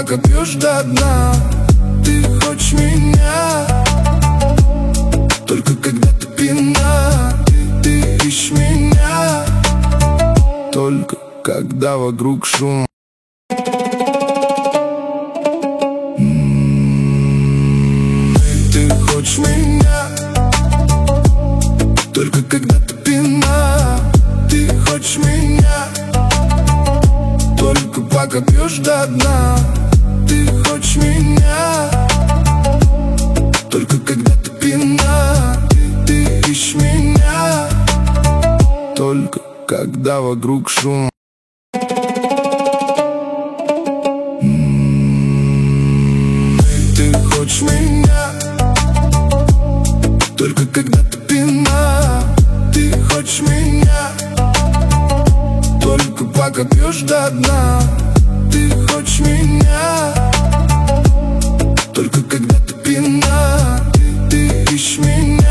пока пьешь до дна. Ты хочешь меня только когда ты пьяна. Ты ищешь меня только когда вокруг шум. Ты хочешь меня только когда ты пьяна. Ты хочешь меня только пока пьешь до дна. Ты хочешь меня только когда ты пьяна. Ты ищешь меня только когда вокруг шум. Ты хочешь меня только когда ты пьяна. Ты хочешь меня только пока пьешь до дна. Ты хочешь меня только когда ты пьяна. Ты ищешь меня